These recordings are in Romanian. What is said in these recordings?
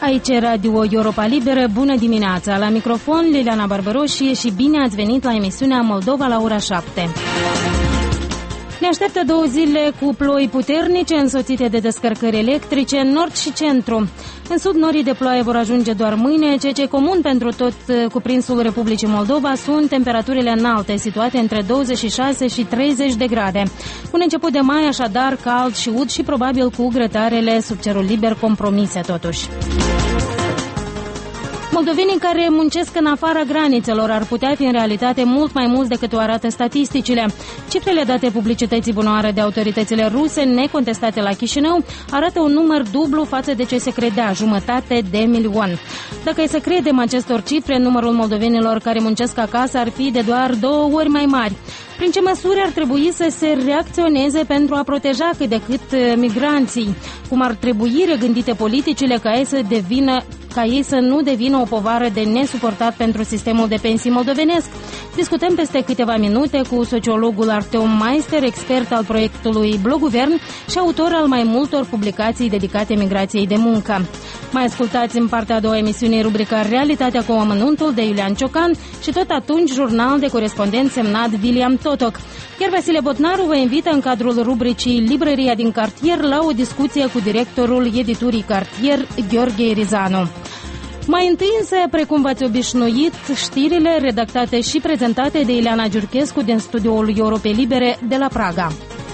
Aici Radio Europa Liberă, bună dimineața! La microfon Liliana Barbaroșie și bine ați venit la emisiunea Moldova la ora 7. Ne așteaptă 2 zile cu ploi puternice însoțite de descărcări electrice în nord și centru. În sud, norii de ploaie vor ajunge doar mâine, ceea ce e comun pentru tot cuprinsul Republicii Moldova sunt temperaturile înalte, situate între 26 și 30 de grade. Un început de mai, așadar, cald și ud și probabil cu grătarele sub cerul liber compromise totuși. Moldovenii care muncesc în afara granițelor ar putea fi în realitate mult mai mulți decât o arată statisticile. Cifrele date publicității bunoare de autoritățile ruse, necontestate la Chișinău, arată un număr dublu față de ce se credea, 500.000. Dacă e să credem acestor cifre, numărul moldovenilor care muncesc acasă ar fi de doar 2 ori mai mari. Prin ce măsuri ar trebui să se reacționeze pentru a proteja cât de cât migranții? Cum ar trebui regândite politicile ca ei să nu devină o povară de nesuportat pentru sistemul de pensii moldovenesc? Discutăm peste câteva minute cu sociologul Arteom Meister, expert al proiectului Bloguvern și autor al mai multor publicații dedicate migrației de muncă. Mai ascultați în partea a doua emisiunii rubrica Realitatea cu amănuntul de Iulian Ciocan și tot atunci jurnal de corespondent semnat William Totoc. Iar Vasile Botnaru vă invită în cadrul rubricii Librăria din cartier la o discuție cu directorul editurii Cartier, Gheorghe Rizanu. Mai întâi însă, precum v-ați obișnuit, știrile redactate și prezentate de Ileana Giurchescu din studioul Europei Libere de la Praga.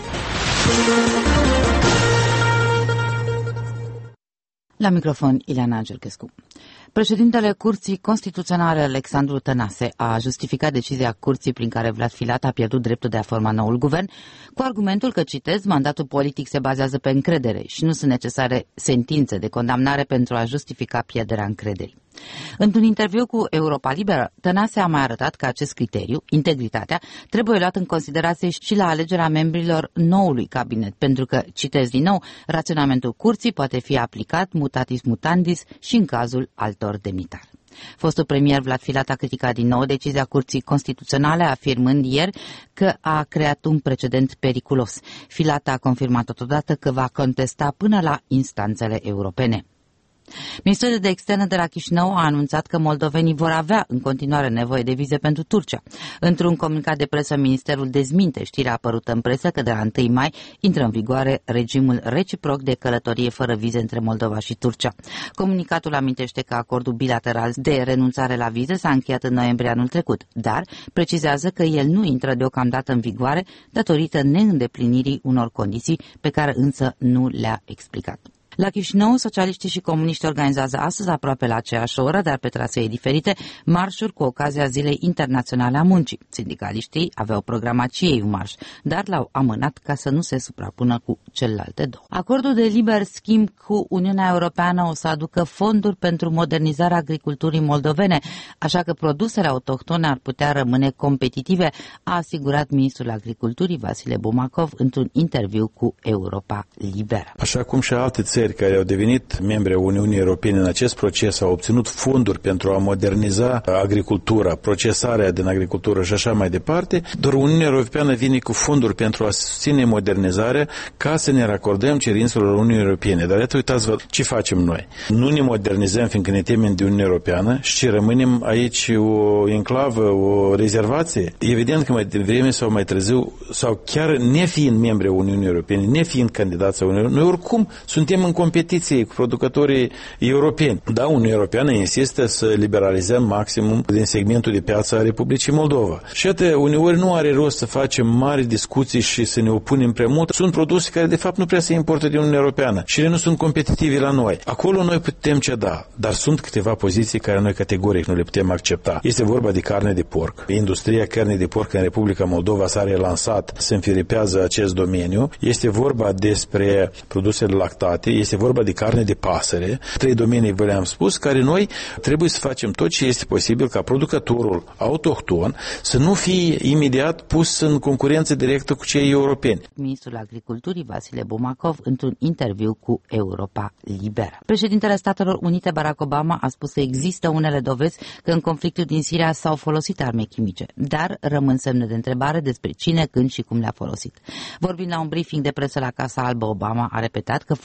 La microfon, Ileana Giurchescu. Președintele Curții Constituționale, Alexandru Tănase, a justificat decizia Curții prin care Vlad Filat a pierdut dreptul de a forma noul guvern, cu argumentul că, citez, mandatul politic se bazează pe încredere și nu sunt necesare sentințe de condamnare pentru a justifica pierderea încrederii. Într-un interviu cu Europa Liberă, Tănase a mai arătat că acest criteriu, integritatea, trebuie luat în considerație și la alegerea membrilor noului cabinet, pentru că, citez din nou, raționamentul curții poate fi aplicat mutatis mutandis și în cazul altor demnitari. Fostul premier Vlad Filat a criticat din nou decizia Curții Constituționale, afirmând ieri că a creat un precedent periculos. Filat a confirmat totodată că va contesta până la instanțele europene. Ministerul de Externe de la Chișinău a anunțat că moldovenii vor avea în continuare nevoie de vize pentru Turcia. Într-un comunicat de presă, ministerul dezminte știrea apărută în presă că de la 1 mai intră în vigoare regimul reciproc de călătorie fără vize între Moldova și Turcia. Comunicatul amintește că acordul bilateral de renunțare la vize s-a încheiat în noiembrie anul trecut, dar precizează că el nu intră deocamdată în vigoare datorită neîndeplinirii unor condiții pe care însă nu le-a explicat. La Chișinău, socialiștii și comuniștii organizează astăzi, aproape la aceeași oră, dar pe trasee diferite, marșuri cu ocazia Zilei Internaționale a Muncii. Sindicaliștii aveau programat și ei un marș, dar l-au amânat ca să nu se suprapună cu celelalte două. Acordul de liber schimb cu Uniunea Europeană o să aducă fonduri pentru modernizarea agriculturii moldovene, așa că produsele autohtone ar putea rămâne competitive, a asigurat ministrul agriculturii Vasile Bumacov într-un interviu cu Europa Liberă. Așa cum și alte țări care au devenit membre ai Uniunii Europene în acest proces au obținut fonduri pentru a moderniza agricultura, procesarea din agricultură și așa mai departe, doar Uniunea Europeană vine cu fonduri pentru a susține modernizarea ca să ne racordăm cerințelor Uniunii Europene. Dar iată, uitați-vă ce facem noi. Nu ne modernizăm fiindcă ne temem de Uniunea Europeană și rămânem aici o enclavă, o rezervație. Evident că mai devreme sau mai târziu, sau chiar nefiind membri ai Uniunii Europene, nefiind candidați a Uniunii, noi oricum suntem în competiție cu producătorii europeni. Da, Uniunea Europeană insistă să liberalizăm maximum din segmentul de piață a Republicii Moldova. Și iată, uneori nu are rost să facem mari discuții și să ne opunem prea mult. Sunt produse care de fapt nu prea se importă din Uniunea Europeană și ele nu sunt competitive la noi. Acolo noi putem ceda, dar sunt câteva poziții care noi categoric nu le putem accepta. Este vorba de carne de porc. Industria carnei de porc în Republica Moldova s-a relansat, se înfiripează acest domeniu. Este vorba despre produsele lactate, este vorba de carne de pasăre. 3 domenii, vă le-am spus, care noi trebuie să facem tot ce este posibil ca producătorul autohton să nu fie imediat pus în concurență directă cu cei europeni. Ministrul Agriculturii Vasile Bumacov într-un interviu cu Europa Liberă. Președintele Statelor Unite Barack Obama a spus că există unele dovezi că în conflictul din Siria s-au folosit arme chimice, dar rămân semne de întrebare despre cine, când și cum le-a folosit. Vorbind la un briefing de presă la Casa Albă, Obama a repetat că folosirea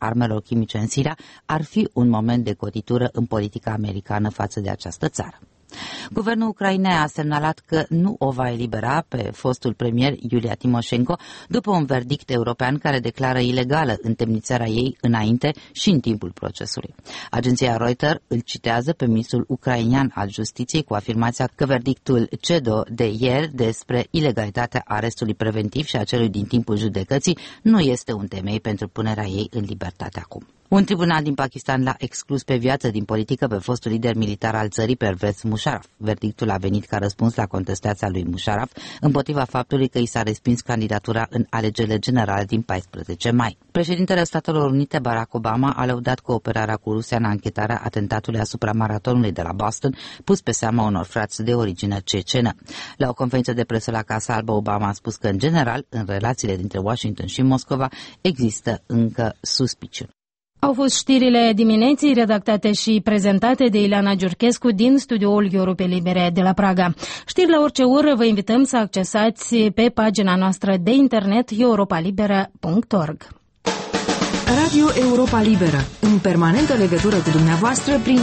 armelor chimice în Siria ar fi un moment de cotitură în politica americană față de această țară. Guvernul Ucrainei a semnalat că nu o va elibera pe fostul premier Iulia Timoșenko după un verdict european care declară ilegală întemnițarea ei înainte și în timpul procesului. Agenția Reuters îl citează pe ministrul ucrainean al justiției cu afirmația că verdictul CEDO de ieri despre ilegalitatea arestului preventiv și a celui din timpul judecății nu este un temei pentru punerea ei în libertate acum. Un tribunal din Pakistan l-a exclus pe viață din politică pe fostul lider militar al țării, Pervez Musharraf. Verdictul a venit ca răspuns la contestația lui Musharraf împotriva faptului că i s-a respins candidatura în alegerile generale din 14 mai. Președintele Statelor Unite, Barack Obama, a lăudat cooperarea cu Rusia în anchetarea atentatului asupra maratonului de la Boston, pus pe seama unor frați de origine cecenă. La o conferință de presă la Casa Albă, Obama a spus că, în general, în relațiile dintre Washington și Moscova există încă suspiciuni. Au fost știrile dimineții redactate și prezentate de Ileana Giurchescu din studioul Europe Libere de la Praga. Știri la orice oră vă invităm să accesați pe pagina noastră de internet europalibera.org. Radio Europa Liberă, în permanentă legătură cu dumneavoastră prin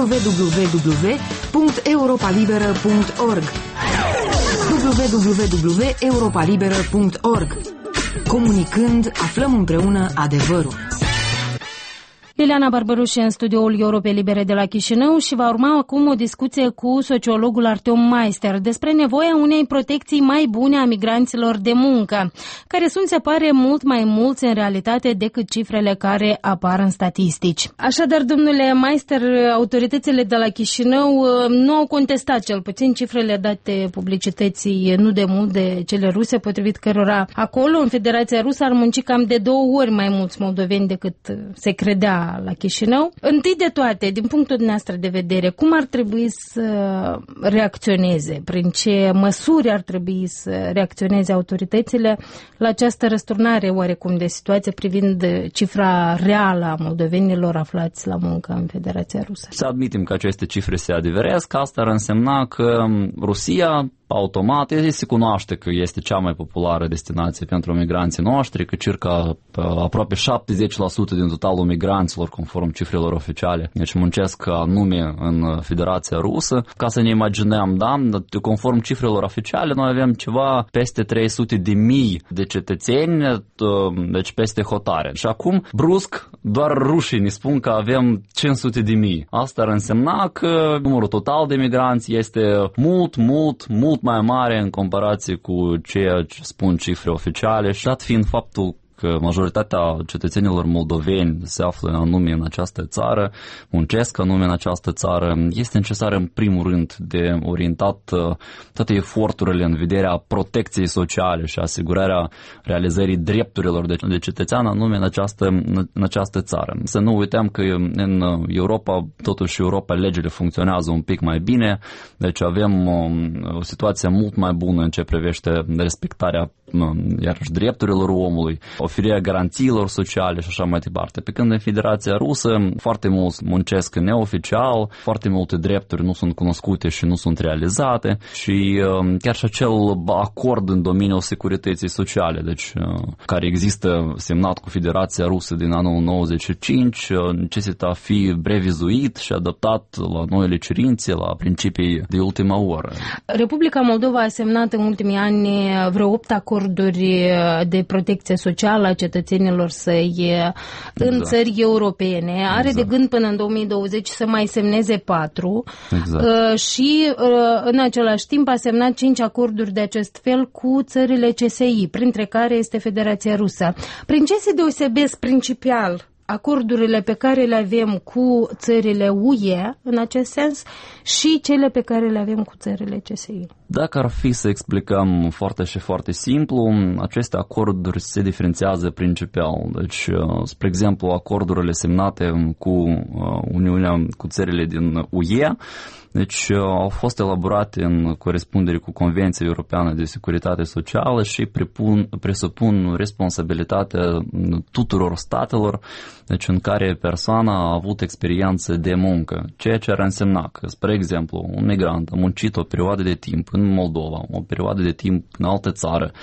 www.europalibera.org www.europalibera.org. Comunicând, aflăm împreună adevărul. Liliana Barbaruș în studioul Europe Libere de la Chișinău și va urma acum o discuție cu sociologul Artem Meister despre nevoia unei protecții mai bune a migranților de muncă, care sunt, se pare, mult mai mulți în realitate decât cifrele care apar în statistici. Așadar, domnule Meister, autoritățile de la Chișinău nu au contestat cel puțin cifrele date publicității nu de mult de cele ruse, potrivit cărora acolo, în Federația Rusă, ar munci cam de 2 ori mai mulți moldoveni decât se credea la Chișinău. Întâi de toate, din punctul dumneavoastră de vedere, cum ar trebui să reacționeze, prin ce măsuri ar trebui să reacționeze autoritățile la această răsturnare oarecum de situație privind cifra reală a moldovenilor aflați la muncă în Federația Rusă? Să admitem că aceste cifre se adeveresc, asta ar însemna că Rusia automat se cunoaște că este cea mai populară destinație pentru migranții noștri, că circa aproape 70% din totalul migranților, conform cifrelor oficiale, deci muncesc anume în Federația Rusă. Ca să ne imaginăm, da, conform cifrelor oficiale, noi avem ceva peste 300.000 de cetățeni, deci peste hotare. Și acum, brusc, doar rușii ne spun că avem 500.000. Asta ar însemna că numărul total de migranți este mult mai mare în comparație cu ceea ce spun cifre oficiale, și dat fiind faptul că majoritatea cetățenilor moldoveni se află anume în această țară, muncesc anume în această țară, este necesar în primul rând de orientat toate eforturile în vederea protecției sociale și asigurarea realizării drepturilor de cetățean anume în această țară. Să nu uităm că în Europa, totuși Europa, legile funcționează un pic mai bine, deci avem o situație mult mai bună în ce privește respectarea iarăși drepturilor omului, oferirea garanțiilor sociale și așa mai departe. Pe când în Federația Rusă foarte mulți muncesc neoficial, foarte multe drepturi nu sunt cunoscute și nu sunt realizate și chiar și acel acord în domeniul securității sociale, deci care există semnat cu Federația Rusă din anul 95, necesită a fi revizuit și adaptat la noile cerințe, la principii de ultima oră. Republica Moldova a semnat în ultimii ani vreo 8 acorduri de protecție socială a cetățenilor săi în țări europene. Are de gând până în 2020 să mai semneze 4 și în același timp a semnat 5 acorduri de acest fel cu țările CSI, printre care este Federația Rusă. Prin ce se deosebesc principial acordurile pe care le avem cu țările UE în acest sens și cele pe care le avem cu țările CSI? Dacă ar fi să explicăm foarte simplu, aceste acorduri se diferențiază principial. Deci, spre exemplu, acordurile semnate cu Uniunea, cu țările din UE, deci au fost elaborate în corespundere cu Convenția Europeană de Securitate Socială și presupun responsabilitatea tuturor statelor, deci în care persoana a avut experiență de muncă, ceea ce ar însemna că, spre exemplu, un migrant a muncit o perioadă de timp în Moldova, o perioadă de timp în altă țară, cu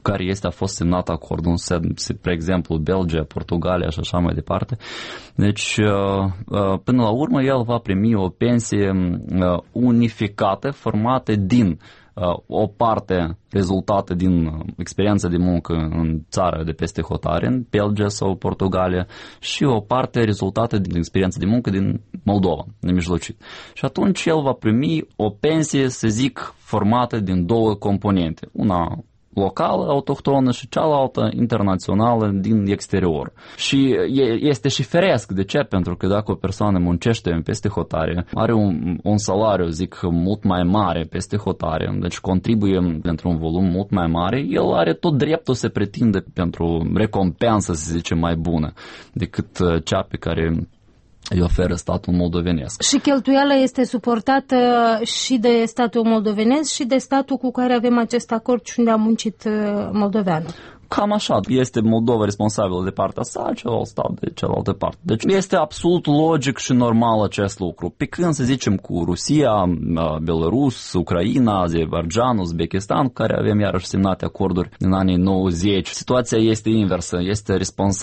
care a fost semnat acordul, spre exemplu, Belgia, Portugalia și așa mai departe. Deci, până la urmă, el va primi o pensie unificată, formată din o parte rezultată din experiența de muncă în țara de peste hotare, în Belgia sau Portugalia, și o parte rezultată din experiența de muncă din Moldova, nemijlocit. Și atunci el va primi o pensie, să zic, formată din două componente. Una locală, autohtonă, și cealaltă internațională din exterior. Și este și feresc. De ce? Pentru că dacă o persoană muncește peste hotare, are un salariu, zic, mult mai mare peste hotare, deci contribuie pentru un volum mult mai mare, el are tot dreptul să pretinde pentru recompensă, să zicem, mai bună decât cea pe care îi oferă statul moldovenesc. Și cheltuiala este suportată și de statul moldovenesc și de statul cu care avem acest acord și unde a muncit moldoveanul. Cam așa. Este Moldova responsabilă de partea sa, celălalt stat de cealaltă parte. Deci este absolut logic și normal acest lucru. Pe când, să zicem, cu Rusia, Belarus, Ucraina, Azerbaijan, Uzbekistan, care avem iarăși semnate acorduri în anii 90, situația este inversă. Este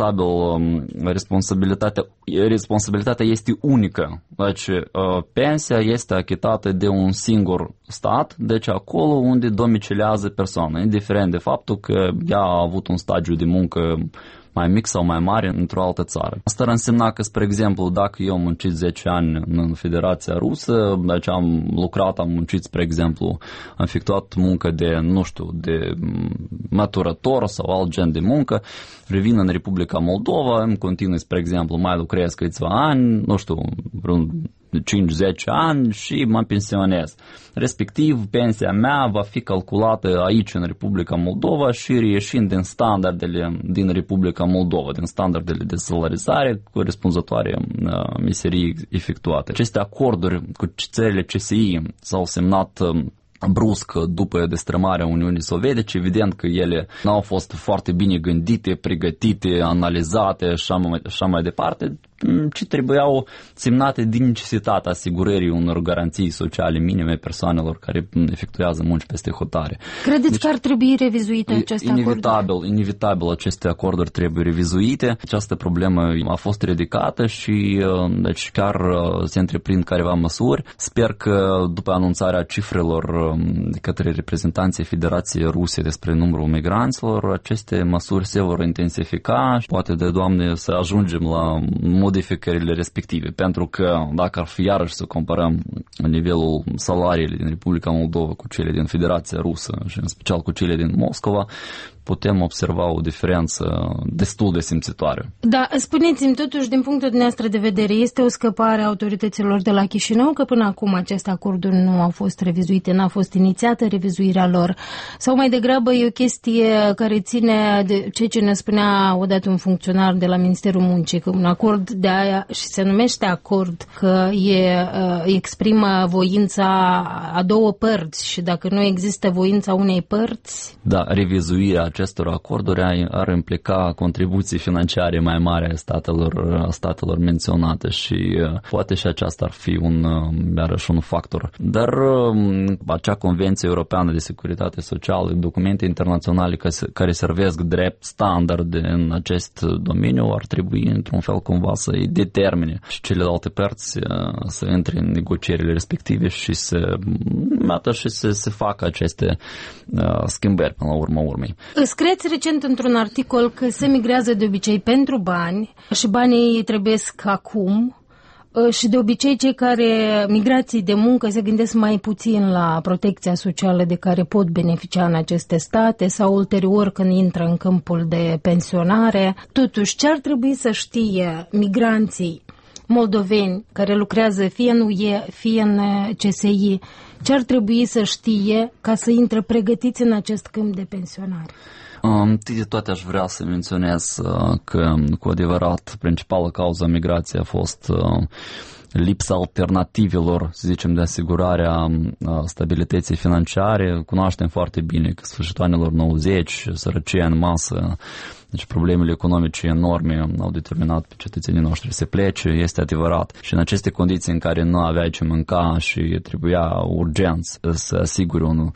responsabilitatea este unică. Deci pensia este achitată de un singur stat, deci acolo unde domiciliază persoana, indiferent de faptul că ea a avut un stagiu de muncă mai mic sau mai mare într-o altă țară. Asta ar însemna că, spre exemplu, dacă eu am muncit 10 ani în Federația Rusă, deci am lucrat, am muncit, spre exemplu, am efectuat muncă de, nu știu, de măturător sau alt gen de muncă, revin în Republica Moldova, îmi continui, spre exemplu, mai lucrez câțiva ani, nu știu, vreun 5-10 ani și mă pensionez. Respectiv, pensia mea va fi calculată aici în Republica Moldova și reieșind din standardele din Republica Moldova, din standardele de salarizare corespunzătoare meserii efectuate. Aceste acorduri cu țările CSI s-au semnat brusc după destrămarea Uniunii Sovietice. Evident că ele n-au fost foarte bine gândite, pregătite, analizate și așa mai departe, ci trebuiau semnate din necesitatea asigurării unor garanții sociale minime persoanelor care efectuează munci peste hotare. Credeți că ar trebui revizuite aceste acorduri? Inevitabil aceste acorduri trebuie revizuite. Această problemă a fost ridicată și deci chiar se întreprind careva măsuri. Sper că după anunțarea cifrelor de către reprezentanții Federației Ruse despre numărul migranților, aceste măsuri se vor intensifica și poate de Doamne să ajungem la modificările respective, pentru că dacă ar fi iarăși să comparăm nivelul salariilor din Republica Moldova cu cele din Federația Rusă și în special cu cele din Moscova, putem observa o diferență destul de simțitoare. Da, spuneți-mi totuși, din punctul dumneavoastră de vedere, este o scăpare a autorităților de la Chișinău, că până acum aceste acorduri nu au fost revizuite, n-a fost inițiată revizuirea lor, sau mai degrabă e o chestie care ține de ceea ce ne spunea odată un funcționar de la Ministerul Muncii, că un acord de aia, și se numește acord, că exprimă voința a două părți și dacă nu există voința unei părți... Da, revizuirea acestor acorduri ar implica contribuții financiare mai mari a statelor menționate și poate și aceasta ar fi iarăși un factor. Dar acea Convenție Europeană de Securitate Socială, documente internaționale care servesc drept standard în acest domeniu, ar trebui într-un fel cumva să-i determine și celelalte părți să intre în negocierile respective și să facă aceste schimbări până la urma urmei. Scrieți recent într-un articol că se migrează de obicei pentru bani și banii trebuiesc acum și de obicei cei care migrații de muncă se gândesc mai puțin la protecția socială de care pot beneficia în aceste state sau ulterior când intră în câmpul de pensionare. Totuși, ce ar trebui să știe migranții moldoveni care lucrează fie în UE, fie în CSI, ce ar trebui să știe ca să intre pregătiți în acest câmp de pensionare? Întâi de toate aș vrea să menționez că cu adevărat principala cauza migrației a fost lipsa alternativelor, să zicem, de asigurarea stabilității financiare. Cunoaștem foarte bine că sfârșitul anilor 90, sărăcia în masă Deci problemele economice enorme au determinat pe cetățenii noștri să plece, este adevărat. Și în aceste condiții în care nu aveai ce mânca și trebuia urgent să asiguri un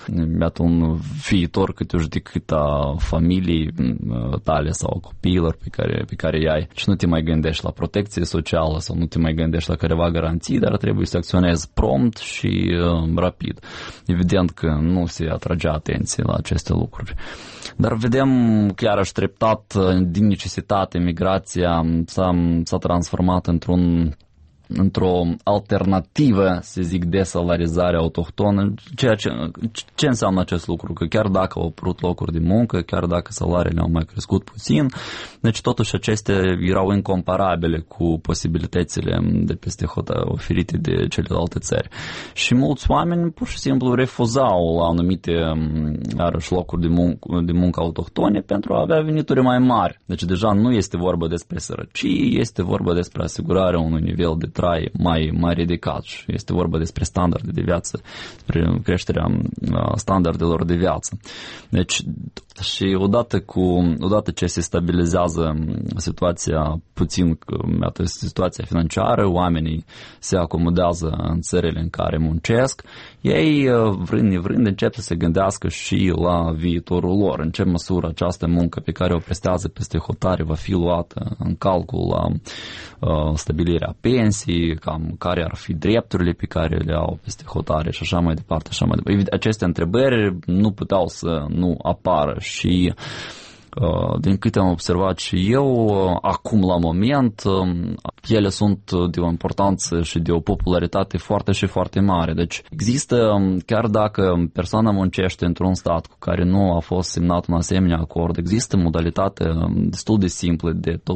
viitor cât uși de cât a familiei tale sau copiilor pe care i-ai și nu te mai gândești la protecție socială sau nu te mai gândești la careva garanții, dar trebuie să acționezi prompt și rapid. Evident că nu se atrage atenție la aceste lucruri. Dar vedem chiar și treptat, din necesitate, migrația s-a transformat într-o alternativă, să zic, de salarizare autohtonă. Ce înseamnă acest lucru? Că chiar dacă au apărut locuri de muncă, chiar dacă salariile au mai crescut puțin, deci totuși acestea erau incomparabile cu posibilitățile de peste oferite de celelalte țări. Și mulți oameni pur și simplu refuzau anumite locuri de muncă autohtone pentru a avea venituri mai mari. Deci deja nu este vorba despre sărăcie, este vorba despre asigurarea unui nivel de trai mai ridicat și este vorba despre standarde de viață, despre creșterea standardelor de viață. Deci și odată ce se stabilizează situația situația financiară, oamenii se acomodează în țările în care muncesc, ei vrând nevrând încep să se gândească și la viitorul lor, în ce măsură această muncă pe care o prestează peste hotare va fi luată în calcul la stabilirea pensiei, cam care ar fi drepturile pe care le au peste hotare și așa mai departe. Aceste întrebări nu puteau să nu apară și din câte am observat și eu, acum la moment, ele sunt de o importanță și de o popularitate foarte și foarte mare. Deci există, chiar dacă persoana muncește într-un stat cu care nu a fost semnat un asemenea acord, există modalitate destul de simplă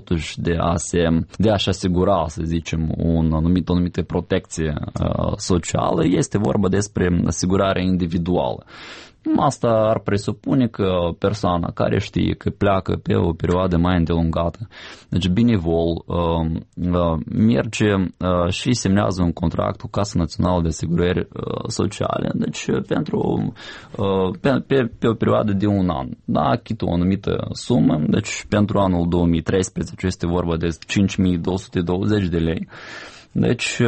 de a-și asigura, să zicem, o anumită protecție socială. Este vorba despre asigurarea individuală. Asta ar presupune că persoana care știe că pleacă pe o perioadă mai îndelungată, deci binevol, merge și semnează un contract cu Casa Națională de Asigurări Sociale, deci pe o perioadă de un an. Da, achită o anumită sumă, deci pentru anul 2013 este vorba de 5.220 de lei. Deci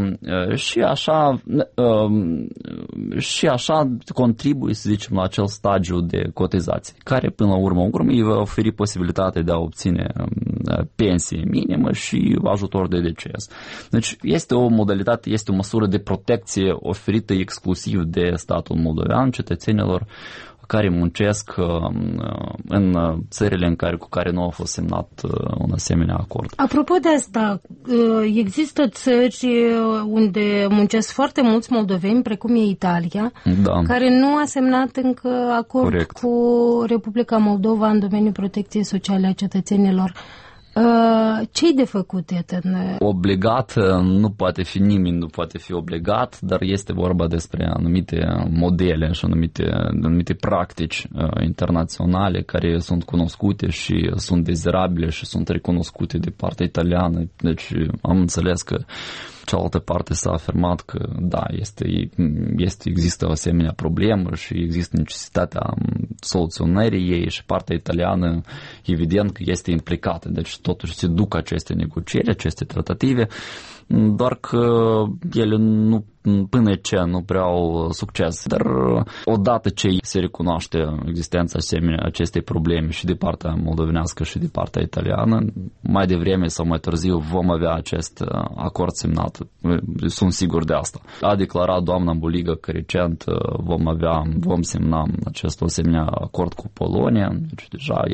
și așa contribuie, să zicem, la acel stagiu de cotizații, care până la urmă îi va oferi posibilitatea de a obține pensie minimă și ajutor de deces. Deci este o modalitate, este o măsură de protecție oferită exclusiv de statul moldovean cetățenilor care muncesc în țările cu care nu a fost semnat un asemenea acord. Apropo de asta, există țări unde muncesc foarte mulți moldoveni, precum e Italia, da, care nu a semnat încă acord Corect. Cu Republica Moldova în domeniul protecției sociale a cetățenilor. Ce-i de făcut? Obligat nu poate fi, nimeni nu poate fi obligat, dar este vorba despre anumite modele și anumite practici internaționale care sunt cunoscute și sunt dezirabile și sunt recunoscute de partea italiană. Deci am înțeles că cealaltă parte s-a afirmat că da, există o asemenea problemă și există necesitatea soluționării ei și partea italiană evident că este implicată. Deci totuși se duc aceste negocieri, aceste tratative, doar că ele până ce nu prea au succes. Dar odată ce se recunoaște existența acestei probleme și de partea moldovenească și de partea italiană, mai devreme sau mai târziu vom avea acest acord semnat. Sunt sigur de asta. A declarat doamna Buligă că recent vom semna acest asemenea acord cu Polonia, deci deja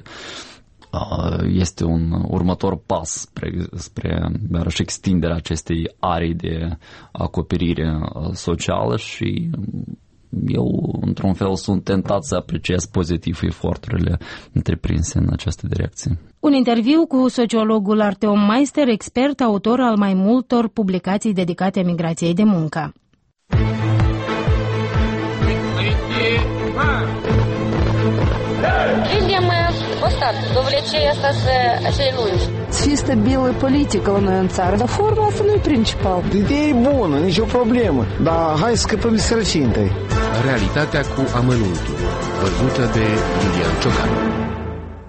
este un următor pas spre extinderea acestei arii de acoperire socială și eu, într-un fel, sunt tentat să apreciez pozitiv eforturile întreprinse în această direcție. Un interviu cu sociologul Arteom Meister, expert, autor al mai multor publicații dedicate migrației de muncă. До влечения acei lungi. Să fie stabilă politică la noi în țară, dar forma asta nu e principal. Ideea e bună, nicio problemă, dar hai să scăpăm de sărăcie întâi. Realitatea cu amănuntul, văzută de Iulian Ciocan.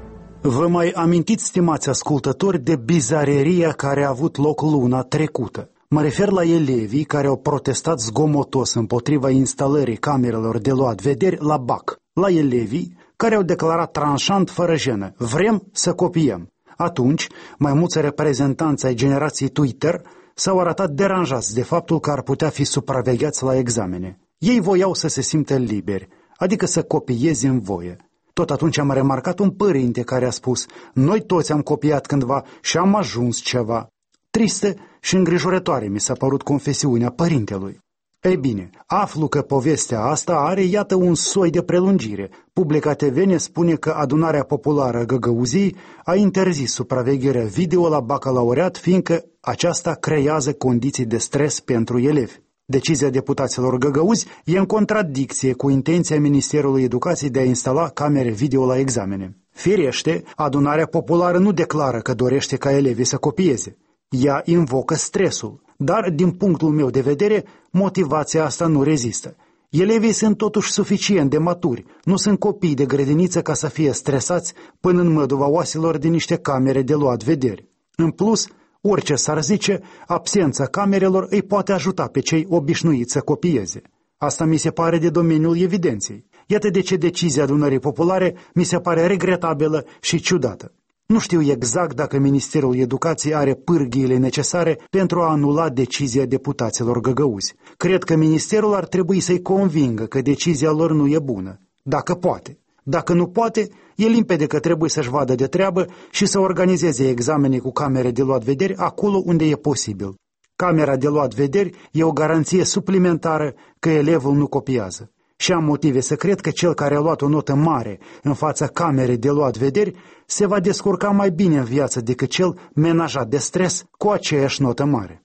Vă mai amintiți, stimați ascultători, de bizareria care a avut loc luna trecută? Mă refer la elevii care au protestat zgomotos împotriva instalării camerelor de luat vederi la BAC, la elevii care au declarat tranșant fără jenă: vrem să copiem. Atunci, mai mulți reprezentanți ai generației Twitter s-au arătat deranjați de faptul că ar putea fi supravegheați la examene. Ei voiau să se simtă liberi, adică să copieze în voie. Tot atunci am remarcat un părinte care a spus: noi toți am copiat cândva și am ajuns ceva. Tristă și îngrijorătoare mi s-a părut confesiunea părintelui. Ei bine, aflu că povestea asta are, iată, un soi de prelungire. Publica TV ne spune că Adunarea Populară Găgăuzii a interzis supravegherea video la bacalaureat, fiindcă aceasta creează condiții de stres pentru elevi. Decizia deputaților găgăuzi e în contradicție cu intenția Ministerului Educației de a instala camere video la examene. Firește, Adunarea Populară nu declară că dorește ca elevii să copieze. Ea invocă stresul, dar, din punctul meu de vedere, motivația asta nu rezistă. Elevii sunt totuși suficient de maturi, nu sunt copii de grădiniță ca să fie stresați până în măduva oaselor de niște camere de luat vederi. În plus, orice s-ar zice, absența camerelor îi poate ajuta pe cei obișnuiți să copieze. Asta mi se pare de domeniul evidenței. Iată de ce decizia Adunării Populare mi se pare regretabilă și ciudată. Nu știu exact dacă Ministerul Educației are pârghiile necesare pentru a anula decizia deputaților găgăuzi. Cred că ministerul ar trebui să-i convingă că decizia lor nu e bună, dacă poate. Dacă nu poate, e limpede că trebuie să-și vadă de treabă și să organizeze examene cu camere de luat vederi acolo unde e posibil. Camera de luat vederi e o garanție suplimentară că elevul nu copiază. Și am motive să cred că cel care a luat o notă mare în fața camerei de luat vederi se va descurca mai bine în viață decât cel menajat de stres cu aceeași notă mare.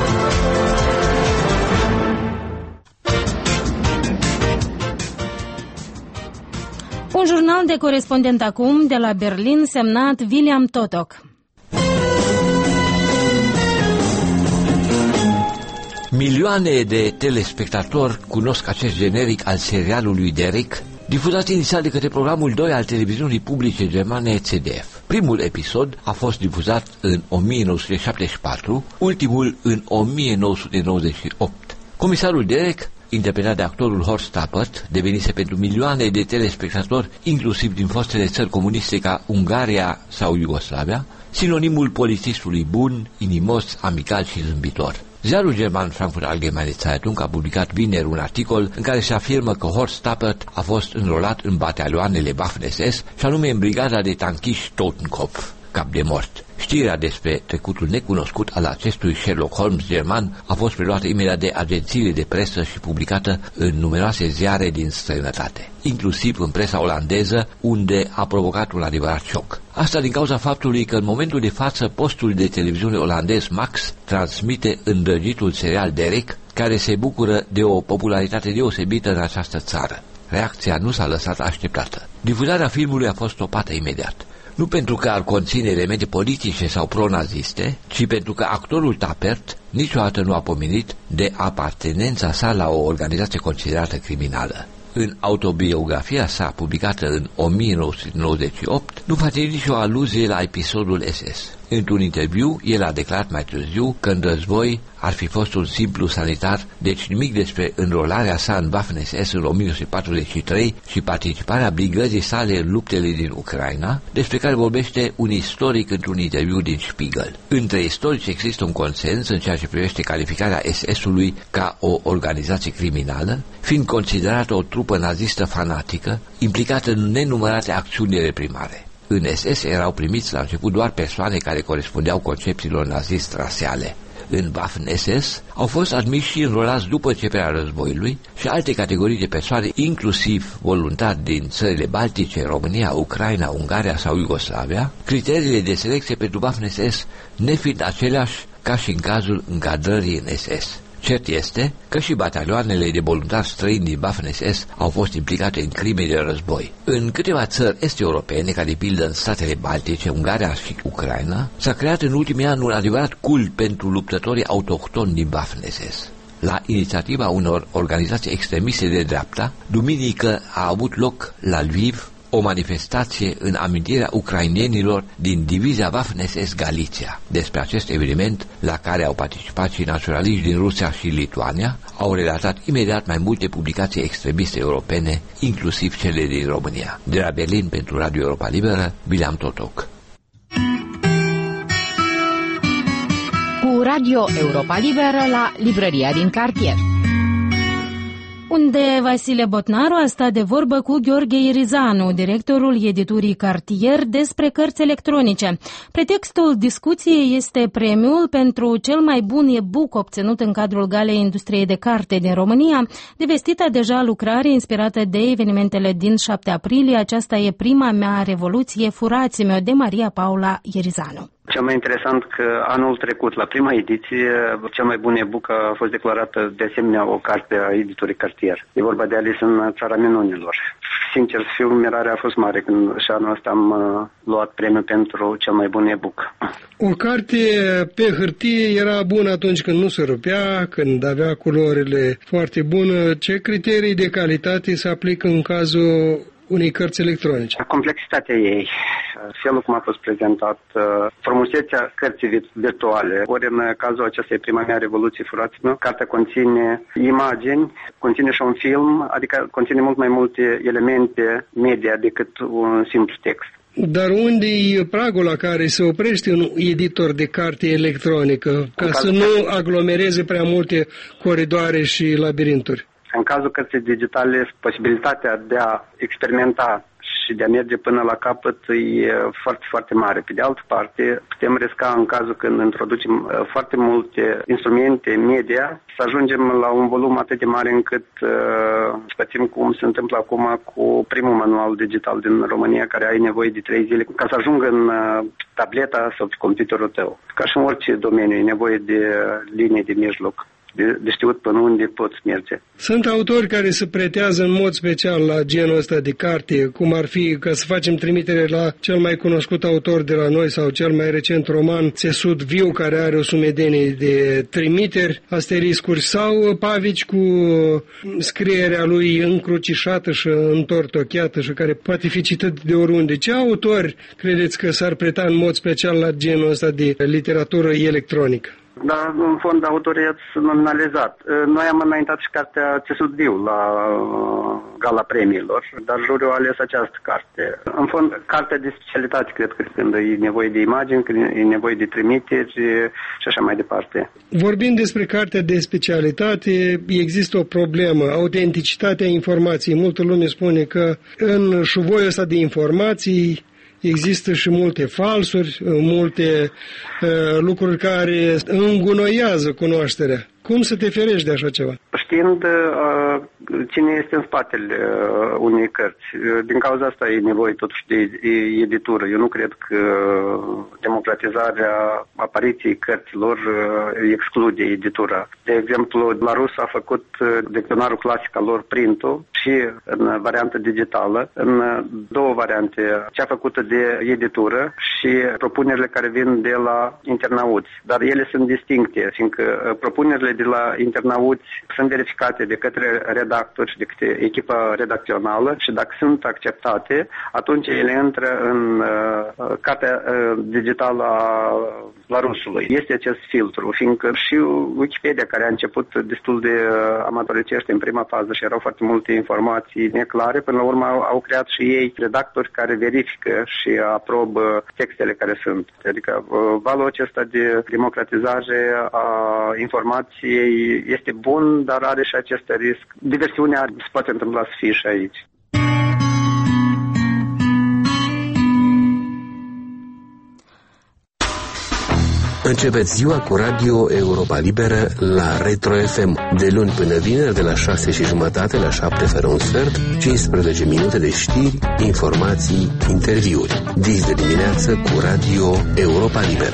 Un jurnal de corespondent acum de la Berlin, semnat William Totok. Milioane de telespectatori cunosc acest generic al serialului Derek, difuzat inițial de către programul 2 al televiziunii publice germane ZDF. Primul episod a fost difuzat în 1974, ultimul în 1998. Comisarul Derek, interpretat de actorul Horst Tappert, devenise pentru milioane de telespectatori, inclusiv din fostele țări comuniste ca Ungaria sau Iugoslavia, sinonimul polițistului bun, inimos, amical și zâmbitor. Ziarul german Frankfurt Allgemeine Zeitung a publicat vineri un articol în care se afirmă că Horst Tappert a fost înrolat în batalioanele Waffen-SS și anume în brigada de tanchiști Totenkopf, cap de mort. Știrea despre trecutul necunoscut al acestui Sherlock Holmes german a fost preluată imediat de agențiile de presă și publicată în numeroase ziare din străinătate, inclusiv în presa olandeză, unde a provocat un adevărat șoc. Asta din cauza faptului că în momentul de față postul de televiziune olandez Max transmite îndrăgitul serial Derek, care se bucură de o popularitate deosebită în această țară. Reacția nu s-a lăsat așteptată. Difuzarea filmului a fost stopată imediat. Nu pentru că ar conține elemente politice sau pro-naziste, ci pentru că actorul Tappert niciodată nu a pomenit de apartenența sa la o organizație considerată criminală. În autobiografia sa, publicată în 1998, nu face nicio aluzie la episodul SS. Într-un interviu, el a declarat mai târziu că în război ar fi fost un simplu sanitar, deci nimic despre înrolarea sa în Waffen-SS în 1943 și participarea brigăzii sale în luptele din Ucraina, despre care vorbește un istoric într-un interviu din Spiegel. Între istorici există un consens în ceea ce privește calificarea SS-ului ca o organizație criminală, fiind considerată o trupă nazistă fanatică, implicată în nenumărate acțiuni de reprimare. În SS erau primiți la început doar persoane care corespundeau concepțiilor nazist-rasiale. În Waffen-SS au fost admiși și înrolați după începerea războiului și alte categorii de persoane, inclusiv voluntari din țările Baltice, România, Ucraina, Ungaria sau Iugoslavia, criteriile de selecție pentru Waffen-SS nefiind aceleași ca și în cazul încadrării în SS. Cert este că și batalioanele de voluntari străini din Waffen-SS au fost implicate în crime de război. În câteva țări est-europene, ca de pildă în statele Baltice, Ungaria și Ucraina, s-a creat în ultimii ani un adevărat cult pentru luptătorii autohtoni din Waffen-SS. La inițiativa unor organizații extremiste de dreapta, duminică a avut loc la Lviv o manifestație în amintirea ucrainenilor din divizia Waffen-SS Galiția. Despre acest eveniment, la care au participat și naționaliști din Rusia și Lituania, au relatat imediat mai multe publicații extremiste europene, inclusiv cele din România. De la Berlin, pentru Radio Europa Liberă, Bileam Totoc. Cu Radio Europa Liberă la librăria din cartier, unde Vasile Botnaru a stat de vorbă cu Gheorghe Irizanu, directorul editurii Cartier, despre cărți electronice. Pretextul discuției este premiul pentru cel mai bun e-book obținut în cadrul Galei Industriei de Carte din România, devestita deja lucrare inspirată de evenimentele din 7 aprilie. Aceasta e prima mea revoluție, furați-mi-o, de Maria Paula Irizanu. Cel mai interesant că anul trecut, la prima ediție, cel mai bun e-book a fost declarată de asemenea o carte a editurii Cartier. E vorba de Alice în Țara Minunilor. Sincer să fiu, mirarea a fost mare când și anul ăsta am luat premiul pentru cel mai bun e-book. O carte pe hârtie era bună atunci când nu se rupea, când avea culorile foarte bune. Ce criterii de calitate se aplică în cazul unei cărți electronice? Complexitatea ei, felul cum a fost prezentat, frumusețea cărții virtuale. Ori în cazul acestei prima mea revoluție, furați-mă, cartea conține imagini, conține și un film, adică conține mult mai multe elemente media decât un simplu text. Dar unde e pragul la care se oprește un editor de carte electronică, ca să nu aglomereze prea multe coridoare și labirinturi? În cazul cărții digitale, posibilitatea de a experimenta și de a merge până la capăt e foarte, foarte mare. Pe de altă parte, putem risca în cazul când introducem foarte multe instrumente media să ajungem la un volum atât de mare încât spățim cum se întâmplă acum cu primul manual digital din România, care ai nevoie de 3 zile ca să ajungă în tableta sau pe computerul tău. Ca și în orice domeniu, e nevoie de linii de mijloc, de știut până unde poți merge. Sunt autori care se pretează în mod special la genul ăsta de carte, cum ar fi, ca să facem trimitere la cel mai cunoscut autor de la noi sau cel mai recent roman, Țesut Viu, care are o sumedenie de trimiteri, asteriscuri, sau Pavici cu scrierea lui încrucișată și întortocheată și care poate fi citit de oriunde. Ce autori credeți că s-ar preta în mod special la genul ăsta de literatură electronică? Da, în fond, autorii sunt nominalizat. Noi am înaintat și cartea Țesut Viu la Gala Premiilor, dar juriul a ales această carte. În fond, cartea de specialitate, cred că când e nevoie de imagini, când e nevoie de trimiteri și așa mai departe. Vorbind despre cartea de specialitate, există o problemă, autenticitatea informației. Multă lume spune că în șuvoiul ăsta de informații există și multe falsuri, multe lucruri care îngunoiază cunoașterea. Cum să te ferești de așa ceva? Știind cine este în spatele unei cărți, din cauza asta e nevoie totuși de editură. Eu nu cred că democratizarea apariției cărților exclude editura. De exemplu, Larus a făcut dicționarul clasic al lor Printul și în variantă digitală, în două variante, cea făcută de editură și propunerile care vin de la internauți. Dar ele sunt distincte, fiindcă propunerile de la internauți sunt verificate de către redactori și de către echipa redacțională și dacă sunt acceptate, atunci ele intră în cartea digitală a Larusului. Este acest filtru, fiindcă și Wikipedia, care a început destul de amatoricește în prima fază și erau foarte multe informații neclare, până la urmă au creat și ei redactori care verifică și aprobă textele care sunt. Adică valul acesta de democratizare a informației este bun, dar are și acest risc. Diversiunea se poate întâmpla să fie și aici. Începeți ziua cu Radio Europa Liberă la Retro FM, de luni până vineri, de la 6:30 la 7 fără un sfert, 15 minute de știri, informații, interviuri. Dis de dimineață cu Radio Europa Liberă.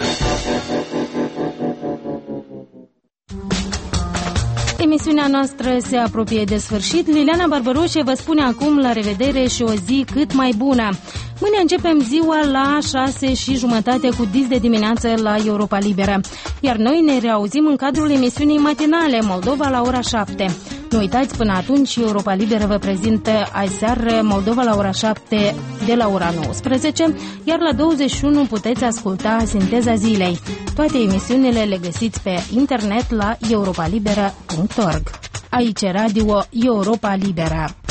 Emisiunea noastră se apropie de sfârșit. Liliana Barbaroșe vă spune acum la revedere și o zi cât mai bună. Mâine începem ziua la 6:30 cu Dis de dimineață la Europa Liberă. Iar noi ne reauzim în cadrul emisiunii matinale Moldova la ora 7. Nu uitați, până atunci, Europa Liberă vă prezintă aseară Moldova la ora 7 de la ora 19, iar la 21 puteți asculta Sinteza Zilei. Toate emisiunile le găsiți pe internet la europalibera.org. Aici Radio Europa Liberă.